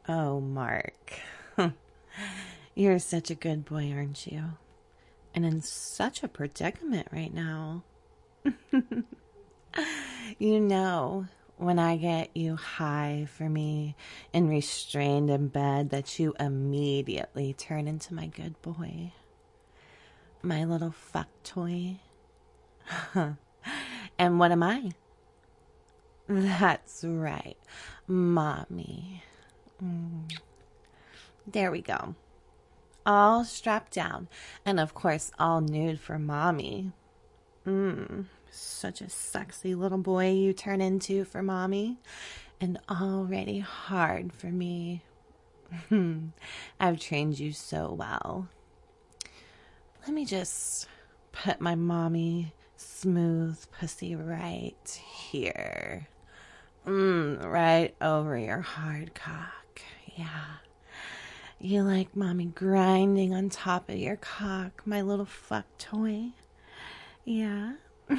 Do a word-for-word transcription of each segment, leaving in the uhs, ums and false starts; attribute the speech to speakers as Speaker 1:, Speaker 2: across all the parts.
Speaker 1: Oh, Mark. You're such a good boy, aren't you? And in such a predicament right now. You know, when I get you high for me and restrained in bed, that you immediately turn into my good boy. My little fuck toy. And what am I? That's right, mommy. Mm. There we go. All strapped down, and of course, all nude for mommy. Mmm, such a sexy little boy you turn into for mommy, and already hard for me. I've trained you so well. Let me just put my mommy smooth pussy right here. Mmm, right over your hard cock. Yeah. You like mommy grinding on top of your cock, my little fuck toy? Yeah.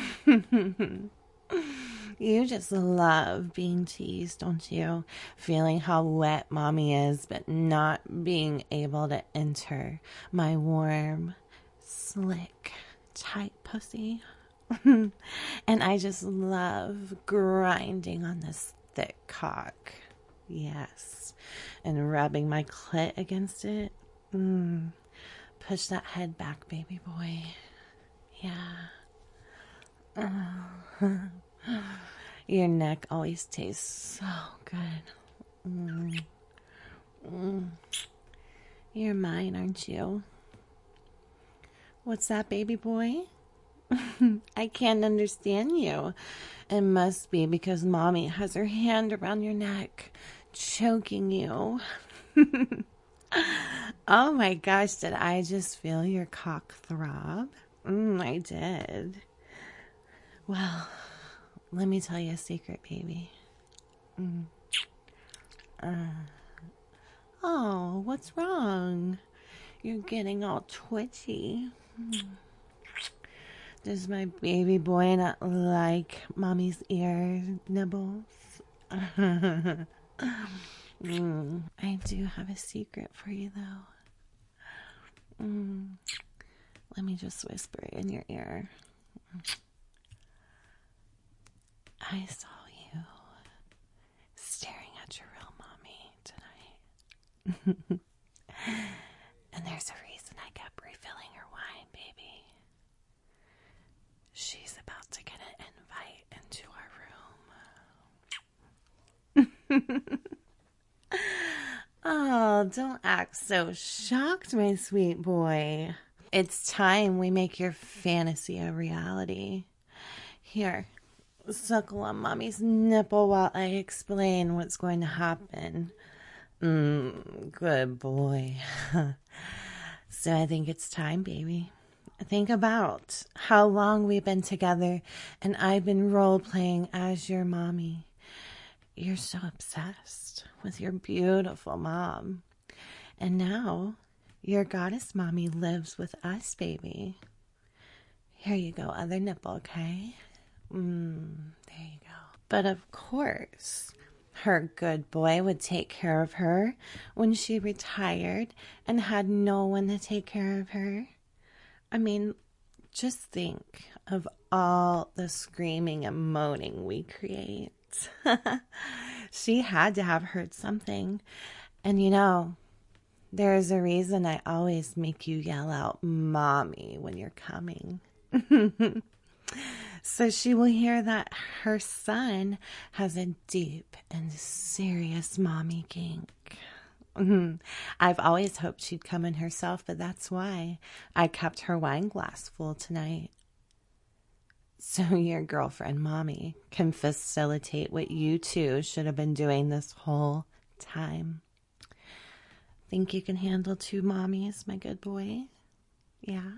Speaker 1: You just love being teased, don't you? Feeling how wet mommy is, but not being able to enter my warm, slick, tight pussy. And I just love grinding on this thick cock. Yes. And rubbing my clit against it. Mm. Push that head back, baby boy. Yeah. Oh. Your neck always tastes so good. Mm. Mm. You're mine, aren't you? What's that, baby boy? I can't understand you. It must be because mommy has her hand around your neck, choking you. Oh my gosh, did I just feel your cock throb? Mm, I did. Well, let me tell you a secret, baby. Mm. Uh, oh, what's wrong? You're getting all twitchy. Mm. Does my baby boy not like mommy's ear nibbles? mm, I do have a secret for you, though. Mm, let me just whisper it in your ear. I saw you staring at your real mommy tonight. And there's a reason I kept refilling her wine, baby. She's about to get an invite into our room. Oh, don't act so shocked, my sweet boy. It's time we make your fantasy a reality. Here, suckle on mommy's nipple while I explain what's going to happen. Mm, good boy. So I think it's time, baby. Think about how long we've been together and I've been role-playing as your mommy. You're so obsessed with your beautiful mom. And now your goddess mommy lives with us, baby. Here you go, other nipple, okay? Mm, there you go. But of course, her good boy would take care of her when she retired and had no one to take care of her. I mean, just think of all the screaming and moaning we create. She had to have heard something. And you know, there's a reason I always make you yell out, "Mommy," when you're coming. So she will hear that her son has a deep and serious mommy kink. I've always hoped she'd come in herself, but that's why I kept her wine glass full tonight. So your girlfriend, mommy, can facilitate what you two should have been doing this whole time. Think you can handle two mommies, my good boy? Yeah?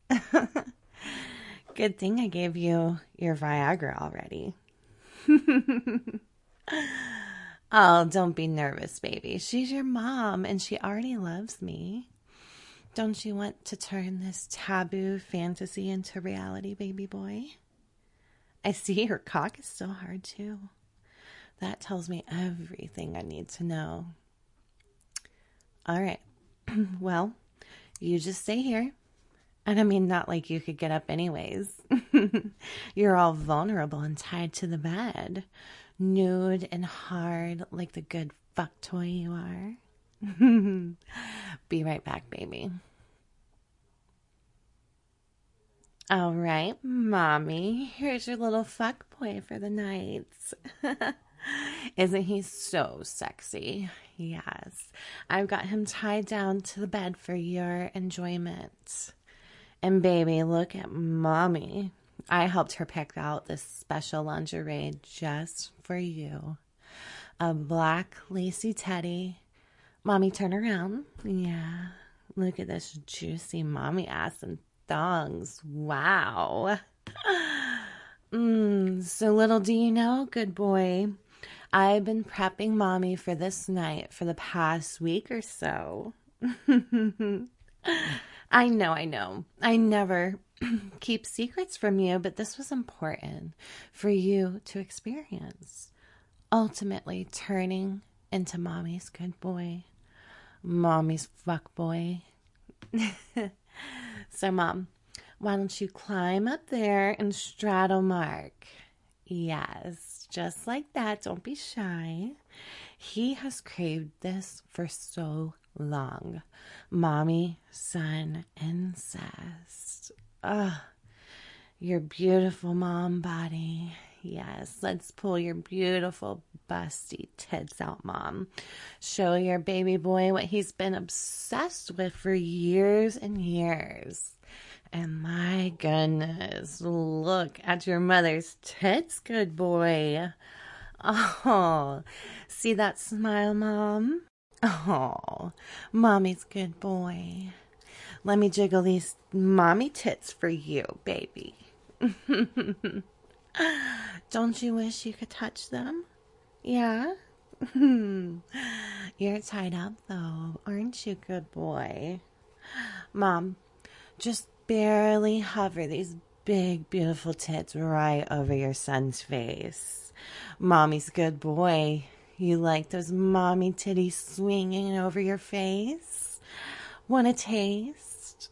Speaker 1: Good thing I gave you your Viagra already. Oh, don't be nervous, baby. She's your mom, and she already loves me. Don't you want to turn this taboo fantasy into reality, baby boy? I see your cock is still hard, too. That tells me everything I need to know. All right. Well, you just stay here. And I mean, not like you could get up anyways. You're all vulnerable and tied to the bed, nude and hard like the good fuck toy you are. Be right back, baby. All right, mommy, here's your little fuck boy for the night. Isn't he so sexy? Yes, I've got him tied down to the bed for your enjoyment. And baby, look at mommy. I helped her pick out this special lingerie just for you. A black lacy teddy. Mommy, turn around. Yeah, look at this juicy mommy ass and thongs. Wow. Mm, so little do you know, good boy, I've been prepping mommy for this night for the past week or so. I know, I know. I never keep secrets from you, but this was important for you to experience. Ultimately turning into mommy's good boy. Mommy's fuck boy. So, Mom, why don't you climb up there and straddle Mark? Yes, just like that. Don't be shy. He has craved this for so long. Mommy, son, incest. Ugh, your beautiful mom body. Yes, let's pull your beautiful busty tits out, Mom. Show your baby boy what he's been obsessed with for years and years. And my goodness, look at your mother's tits, good boy. Oh, see that smile, Mom? Oh, Mommy's good boy. Let me jiggle these mommy tits for you, baby. Don't you wish you could touch them? Yeah? You're tied up, though, aren't you, good boy? Mom, just barely hover these big, beautiful tits right over your son's face. Mommy's good boy. You like those mommy titties swinging over your face? Want a taste?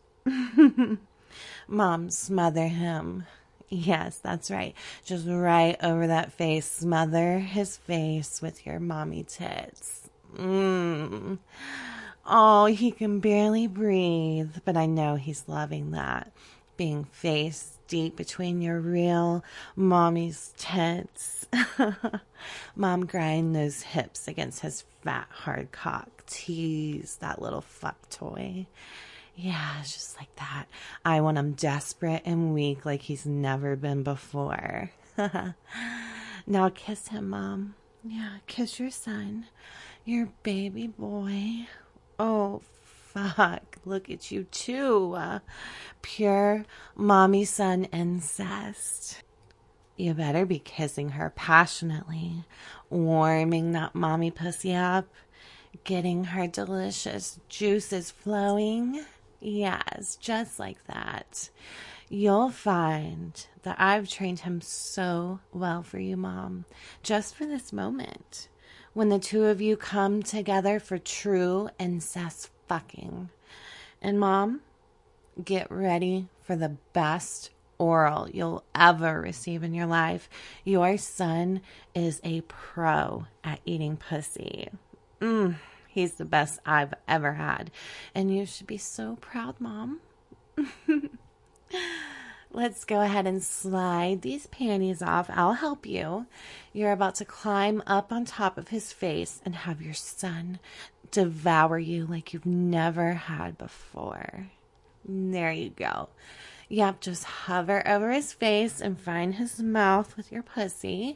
Speaker 1: Mom, smother him. Yes, that's right. Just right over that face. Smother his face with your mommy tits. Mmm. Oh, he can barely breathe, but I know he's loving that. Being face deep between your real mommy's tits. Mom, grind those hips against his fat, hard cock. Tease that little fuck toy. Yeah, just like that. I want him desperate and weak like he's never been before. Now kiss him, Mom. Yeah, kiss your son. Your baby boy. Oh, fuck. Look at you, too. Uh, pure mommy-son incest. You better be kissing her passionately, warming that mommy pussy up, getting her delicious juices flowing. Yes, just like that. You'll find that I've trained him so well for you, Mom, just for this moment. When the two of you come together for true incest fucking. And Mom, get ready for the best oral you'll ever receive in your life. Your son is a pro at eating pussy. Mmm. He's the best I've ever had. And you should be so proud, Mom. Let's go ahead and slide these panties off. I'll help you. You're about to climb up on top of his face and have your son devour you like you've never had before. There you go. Yep, just hover over his face and find his mouth with your pussy.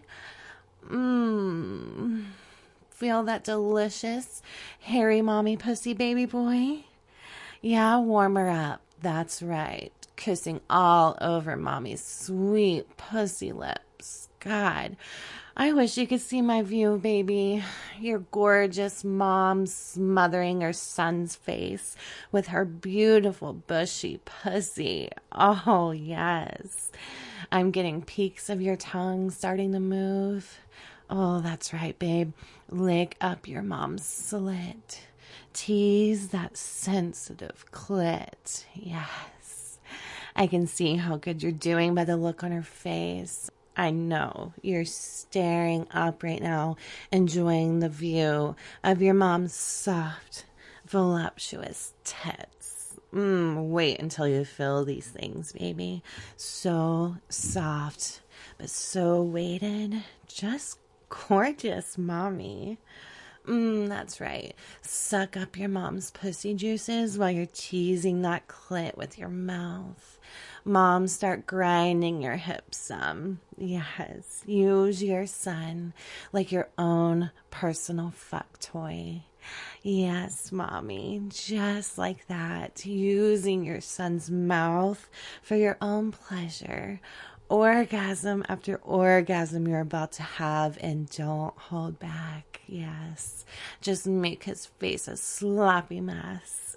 Speaker 1: Mmm. Feel that delicious, hairy mommy pussy, baby boy? Yeah, warm her up. That's right. Kissing all over mommy's sweet pussy lips. God, I wish you could see my view, baby. Your gorgeous mom smothering her son's face with her beautiful bushy pussy. Oh, yes. I'm getting peeks of your tongue starting to move. Oh, that's right, babe. Lick up your mom's slit. Tease that sensitive clit. Yes. I can see how good you're doing by the look on her face. I know you're staring up right now, enjoying the view of your mom's soft, voluptuous tits. Mm, wait until you feel these things, baby. So soft, but so weighted. Just gorgeous, mommy. Mm, that's right. Suck up your mom's pussy juices while you're teasing that clit with your mouth. Mom, start grinding your hips some. Yes, use your son like your own personal fuck toy. Yes, mommy, just like that. Using your son's mouth for your own pleasure. Orgasm after orgasm you're about to have, and don't hold back. Yes, just make his face a sloppy mess.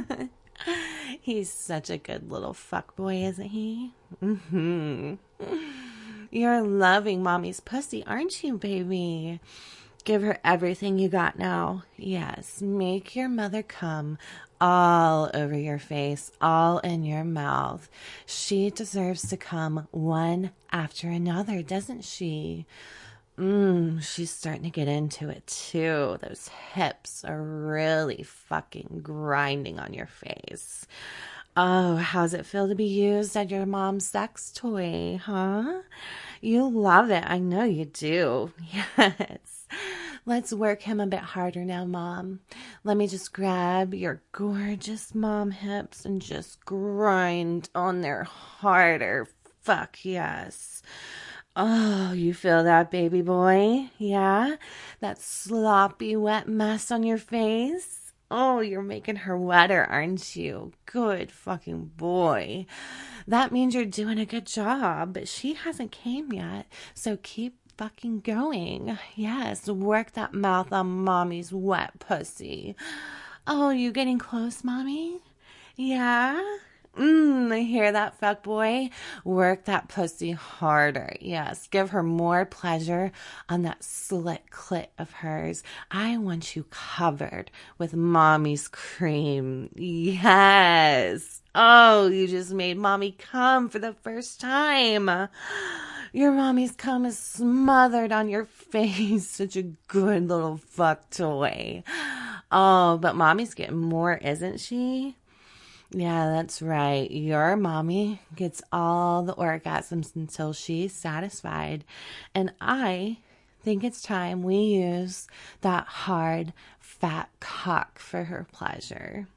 Speaker 1: He's such a good little fuckboy, isn't he? Mm-hmm. You're loving mommy's pussy, aren't you, baby? Give her everything you got now. Yes, make your mother come all over your face, all in your mouth. She deserves to come one after another, doesn't she? Mmm, she's starting to get into it too. Those hips are really fucking grinding on your face. Oh, how's it feel to be used as your mom's sex toy, huh? You love it. I know you do. Yes. Let's work him a bit harder now, Mom. Let me just grab your gorgeous mom hips and just grind on there harder. Fuck yes. Oh, you feel that, baby boy? Yeah? That sloppy, wet mess on your face? Oh, you're making her wetter, aren't you? Good fucking boy. That means you're doing a good job, but she hasn't came yet, so keep fucking going. Yes, work that mouth on mommy's wet pussy. Oh, you getting close, mommy? Yeah? Mmm, I hear that, fuck boy. Work that pussy harder. Yes, give her more pleasure on that slit clit of hers. I want you covered with mommy's cream. Yes. Oh, you just made mommy come for the first time. Your mommy's cum is smothered on your face. Such a good little fuck toy. Oh, but mommy's getting more, isn't she? Yeah, that's right. Your mommy gets all the orgasms until she's satisfied. And I think it's time we use that hard, fat cock for her pleasure.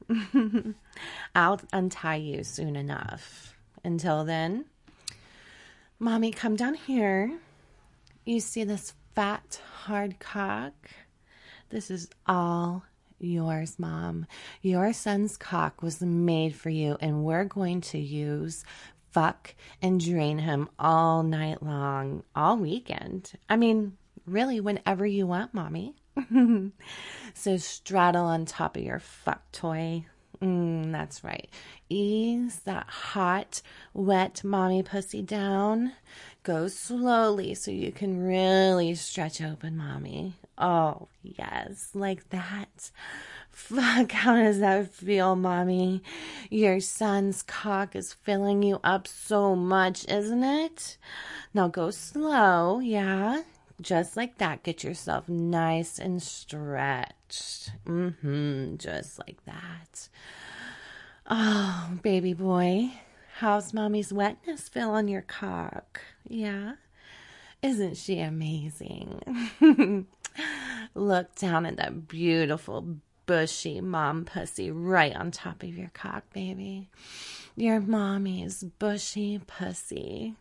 Speaker 1: I'll untie you soon enough. Until then, mommy, come down here. You see this fat, hard cock? This is all yours, Mom. Your son's cock was made for you, and we're going to use, fuck, and drain him all night long, all weekend. I mean, really, whenever you want, Mommy. So straddle on top of your fuck toy. Mm, that's right. Ease that hot, wet mommy pussy down. Go slowly so you can really stretch open, mommy. Oh, yes, like that. Fuck, how does that feel, mommy? Your son's cock is filling you up so much, isn't it? Now go slow, yeah? Just like that. Get yourself nice and stretched. Mm-hmm, just like that. Oh, baby boy, how's mommy's wetness feel on your cock? Yeah? Isn't she amazing? Look down at that beautiful, bushy mom pussy right on top of your cock, baby. Your mommy's bushy pussy.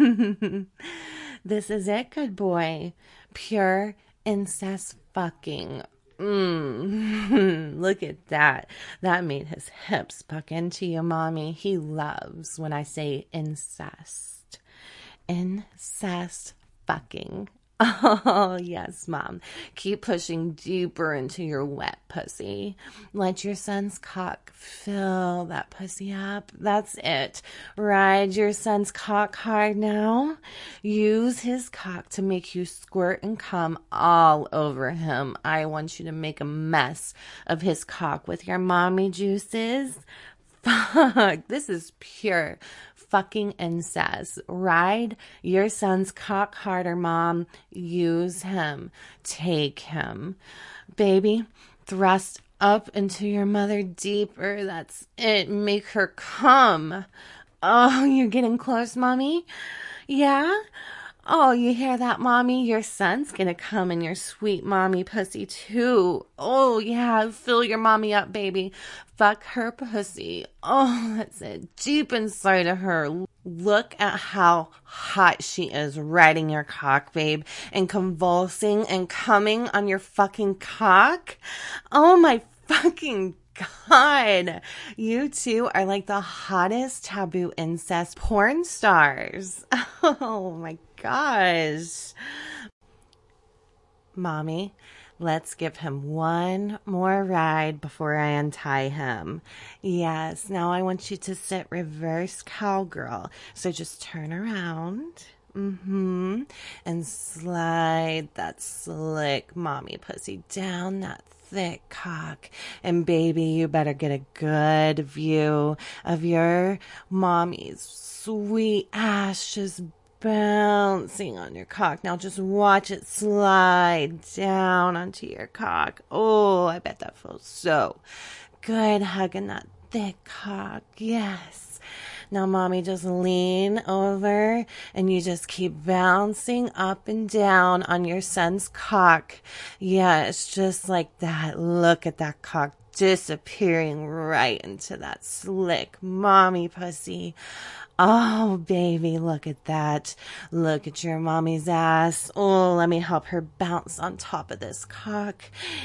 Speaker 1: This is it, good boy. Pure incest fucking. Mm. Look at that. That made his hips buck into you, mommy. He loves when I say incest. Incest fucking. Oh, yes, Mom. Keep pushing deeper into your wet pussy. Let your son's cock fill that pussy up. That's it. Ride your son's cock hard now. Use his cock to make you squirt and come all over him. I want you to make a mess of his cock with your mommy juices. Fuck, this is pure fucking incest. Ride your son's cock harder, Mom. Use him. Take him. Baby, thrust up into your mother deeper. That's it. Make her come. Oh, you're getting close, Mommy? Yeah? Oh, you hear that, Mommy? Your son's gonna come in your sweet mommy pussy, too. Oh, yeah, fill your mommy up, baby. Fuck her pussy. Oh, that's it. Deep inside of her. Look at how hot she is riding your cock, babe, and convulsing and coming on your fucking cock. Oh, my fucking God, you two are like the hottest taboo incest porn stars. Oh my gosh. Mommy, let's give him one more ride before I untie him. Yes, now I want you to sit reverse cowgirl. So just turn around. Mm-hmm. And slide that slick mommy pussy down that thick cock. And baby, you better get a good view of your mommy's sweet ass just bouncing on your cock. Now just watch it slide down onto your cock. Oh, I bet that feels so good, hugging that thick cock. Yes. Now, Mommy, just lean over and you just keep bouncing up and down on your son's cock. Yeah, it's just like that. Look at that cock disappearing right into that slick mommy pussy. Oh, baby, look at that. Look at your mommy's ass. Oh, let me help her bounce on top of this cock.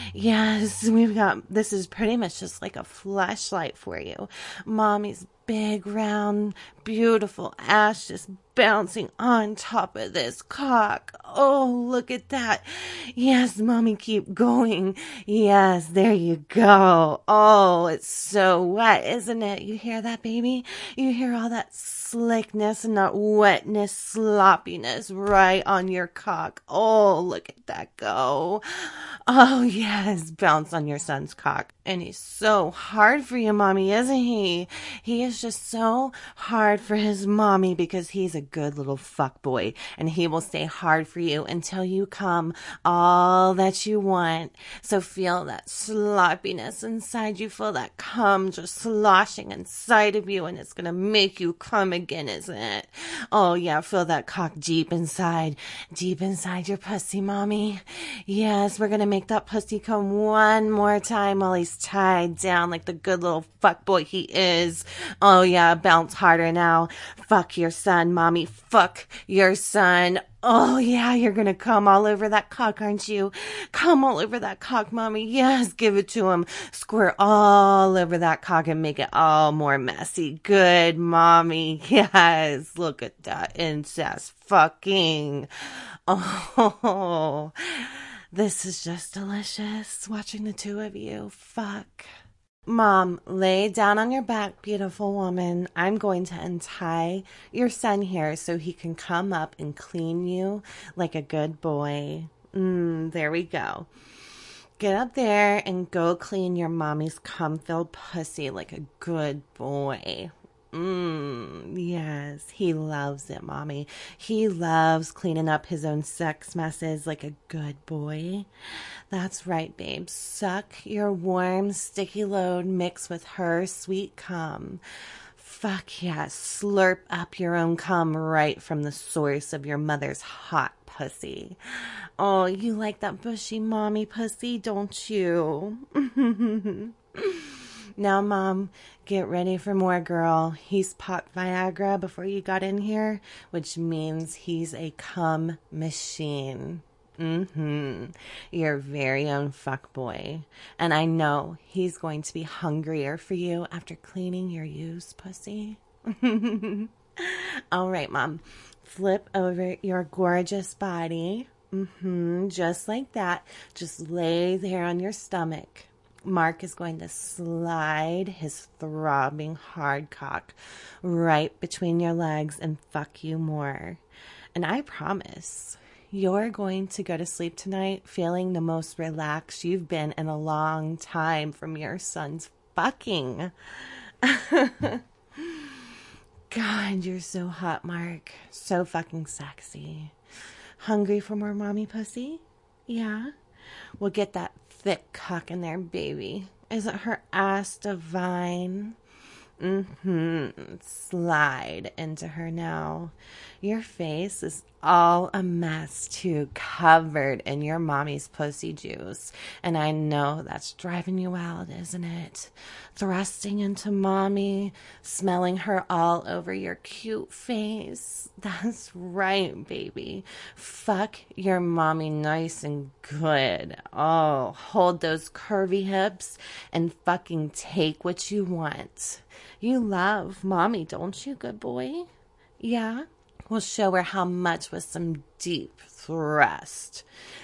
Speaker 1: Yes, we've got, this is pretty much just like a flashlight for you. Mommy's big, round, beautiful ass just bouncing on top of this cock. Oh, look at that. Yes, Mommy, keep going. Yes, there you go. Oh, it's so wet, isn't it? You hear that, baby? You hear all that slickness and that wetness, sloppiness right on your cock. Oh, look at that go. Oh, yes, bounce on your son's cock. And he's so hard for you, Mommy, isn't he? He is just so hard for his mommy because he's a good little fuck boy, and he will stay hard for you until you come all that you want. So feel that sloppiness inside you. Feel that cum just sloshing inside of you, and it's going to make you come again, isn't it? Oh, yeah, feel that cock deep inside, deep inside your pussy, Mommy. Yes, we're going to make that pussy come one more time while he's tied down like the good little fuck boy he is. Oh, yeah, bounce harder now. Fuck your son, Mommy. Fuck your son. Oh, yeah, you're going to come all over that cock, aren't you? Come all over that cock, Mommy. Yes, give it to him. Squirt all over that cock and make it all more messy. Good, Mommy. Yes, look at that incest fucking. Oh, this is just delicious, watching the two of you fuck. Mom, lay down on your back, beautiful woman. I'm going to untie your son here so he can come up and clean you like a good boy. Mm, there we go. Get up there and go clean your mommy's cum-filled pussy like a good boy. Mmm, yes, he loves it, Mommy. He loves cleaning up his own sex messes like a good boy. That's right, babe. Suck your warm, sticky load mixed with her sweet cum. Fuck yeah, slurp up your own cum right from the source of your mother's hot pussy. Oh, you like that bushy mommy pussy, don't you? Now, Mom, get ready for more, girl. He's popped Viagra before you got in here, which means he's a cum machine. Mm-hmm. Your very own fuckboy. And I know he's going to be hungrier for you after cleaning your used pussy. All right, Mom. Flip over your gorgeous body. Mm-hmm. Just like that. Just lay there on your stomach. Mark is going to slide his throbbing hard cock right between your legs and fuck you more. And I promise, you're going to go to sleep tonight feeling the most relaxed you've been in a long time from your son's fucking. God, you're so hot, Mark. So fucking sexy. Hungry for more mommy pussy? Yeah? Well, get that thick cock in there, baby. Isn't her ass divine? Mm-hmm. Slide into her now. Your face is all a mess, too, covered in your mommy's pussy juice. And I know that's driving you wild, isn't it? Thrusting into mommy, smelling her all over your cute face. That's right, baby. Fuck your mommy nice and good. Oh, hold those curvy hips and fucking take what you want. You love mommy, don't you, good boy? Yeah? We'll show her how much with some deep thrust.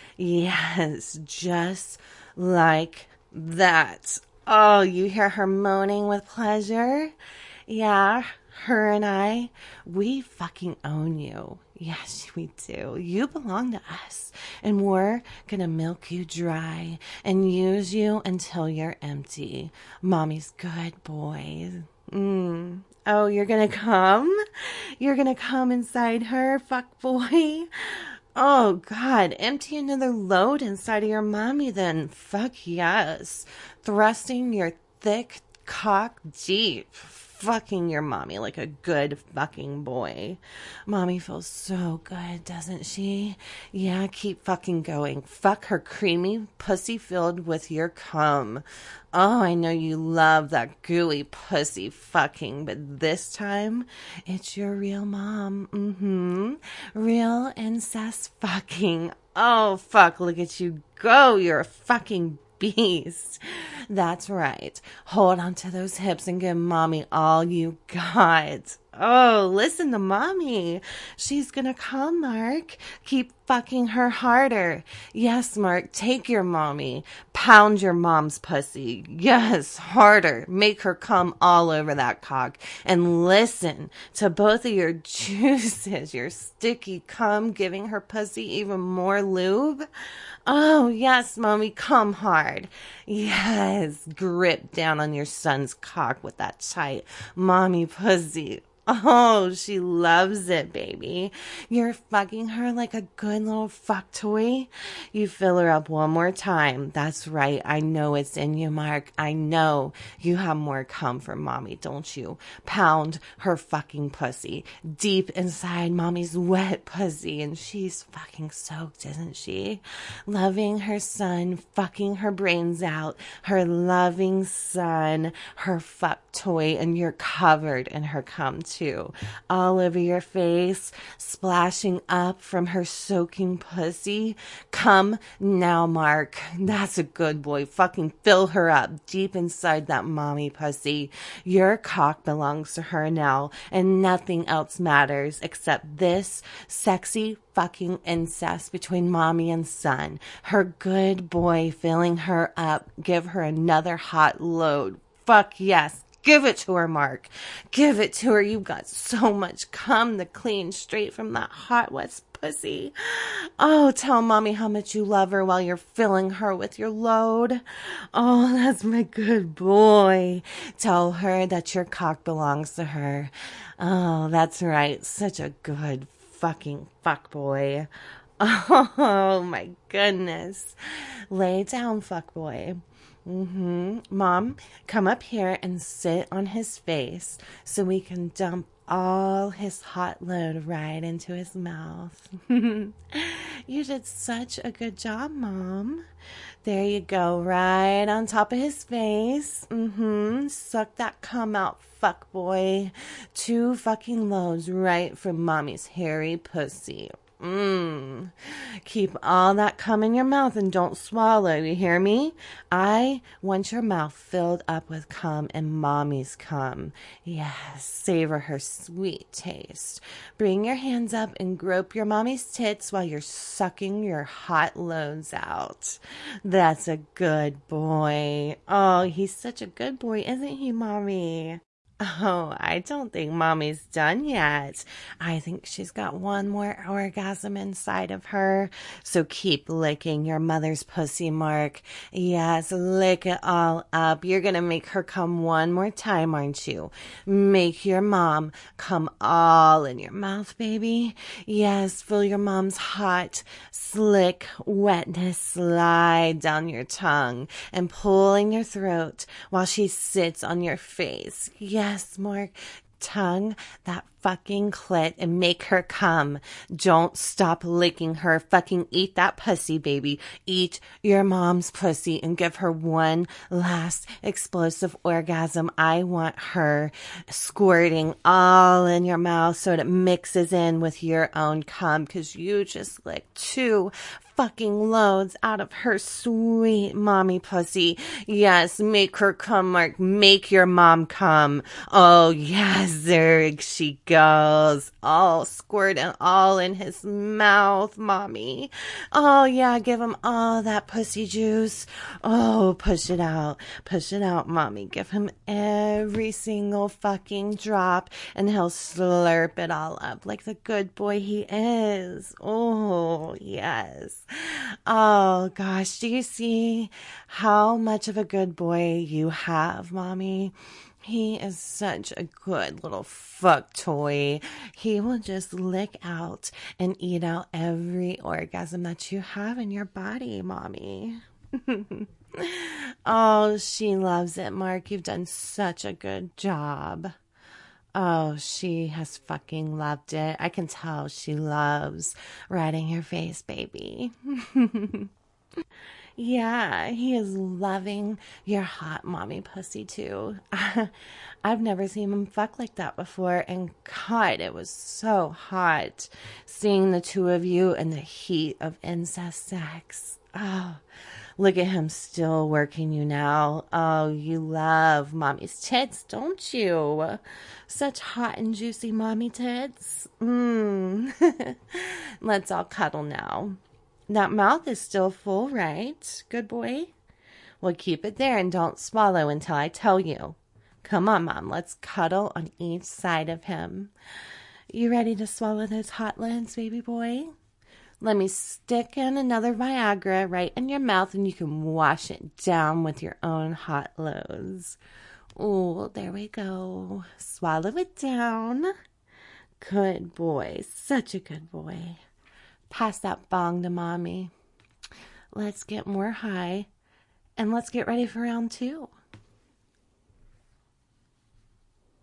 Speaker 1: Yes, just like that. Oh, you hear her moaning with pleasure? Yeah, her and I, we fucking own you. Yes, we do. You belong to us. And we're gonna milk you dry and use you until you're empty. Mommy's good boy. Mm. Oh, you're gonna come? You're gonna come inside her, fuck boy? Oh, God, empty another load inside of your mommy then. Fuck yes. Thrusting your thick cock deep. Fucking your mommy like a good fucking boy. Mommy feels so good, doesn't she? Yeah, keep fucking going. Fuck her creamy pussy filled with your cum. Oh, I know you love that gooey pussy fucking, but this time it's your real mom. Mm-hmm. Real incest fucking. Oh, fuck, look at you go. You're a fucking beast. That's right. Hold on to those hips and give mommy all you got. Oh, listen to mommy. She's gonna come, Mark. Keep fucking her harder. Yes, Mark, take your mommy. Pound your mom's pussy. Yes, harder. Make her come all over that cock. And listen to both of your juices, your sticky cum giving her pussy even more lube. Oh, yes, mommy, come hard. Yes, grip down on your son's cock with that tight mommy pussy. Oh, she loves it, baby. You're fucking her like a good little fuck toy. You fill her up one more time. That's right. I know it's in you, Mark. I know you have more cum for mommy, don't you? Pound her fucking pussy deep inside mommy's wet pussy. And she's fucking soaked, isn't she? Loving her son, fucking her brains out. Her loving son, her fuck toy. And you're covered in her cum too, all over your face, splashing up from her soaking pussy. Come now, Mark. That's a good boy. Fucking fill her up deep inside that mommy pussy. Your cock belongs to her now, and nothing else matters except this sexy fucking incest between mommy and son. Her good boy filling her up. Give her another hot load. Fuck yes. Give it to her, Mark. Give it to her. You've got so much cum to clean straight from that hot, wet pussy. Oh, tell mommy how much you love her while you're filling her with your load. Oh, that's my good boy. Tell her that your cock belongs to her. Oh, that's right. Such a good fucking fuck boy. Oh, my goodness. Lay down, fuck boy. Mm-hmm. Mom, come up here and sit on his face so we can dump all his hot load right into his mouth. You did such a good job, Mom. There you go, right on top of his face. Mm-hmm. Suck that cum out, fuck boy. Two fucking loads right from mommy's hairy pussy. Mmm. Keep all that cum in your mouth and don't swallow. You hear me? I want your mouth filled up with cum and mommy's cum. Yes, savor her sweet taste. Bring your hands up and grope your mommy's tits while you're sucking your hot loads out. That's a good boy. Oh, he's such a good boy, isn't he, mommy? Oh, I don't think mommy's done yet. I think she's got one more orgasm inside of her. So keep licking your mother's pussy, Mark. Yes, lick it all up. You're going to make her come one more time, aren't you? Make your mom come all in your mouth, baby. Yes, feel your mom's hot, slick wetness slide down your tongue and pull in your throat while she sits on your face. Yes. Yes, Mark, tongue that fucking clit and make her come. Don't stop licking her. Fucking eat that pussy, baby. Eat your mom's pussy and give her one last explosive orgasm. I want her squirting all in your mouth so it mixes in with your own cum because you just licked two fucking loads out of her sweet mommy pussy. Yes, make her come, Mark. Make your mom come. Oh, yes, there she goes. All squirting all in his mouth, mommy. Oh, yeah, give him all that pussy juice. Oh, push it out. Push it out, mommy. Give him every single fucking drop, and he'll slurp it all up like the good boy he is. Oh, yes. Oh, gosh, do you see how much of a good boy you have, mommy? He is such a good little fuck toy. He will just lick out and eat out every orgasm that you have in your body, mommy. Oh, she loves it, Mark. You've done such a good job. Oh, she has fucking loved it. I can tell she loves riding your face, baby. Yeah, he is loving your hot mommy pussy too. I've never seen him fuck like that before, and God, it was so hot seeing the two of you in the heat of incest sex. Oh, look at him still working you now. Oh, you love mommy's tits, don't you? Such hot and juicy mommy tits. Mmm. Let's all cuddle now. That mouth is still full, right? Good boy. Well, keep it there and don't swallow until I tell you. Come on, Mom. Let's cuddle on each side of him. You ready to swallow those hot lids, baby boy? Let me stick in another Viagra right in your mouth and you can wash it down with your own hot loads. Oh, there we go. Swallow it down. Good boy. Such a good boy. Pass that bong to mommy. Let's get more high and let's get ready for round two.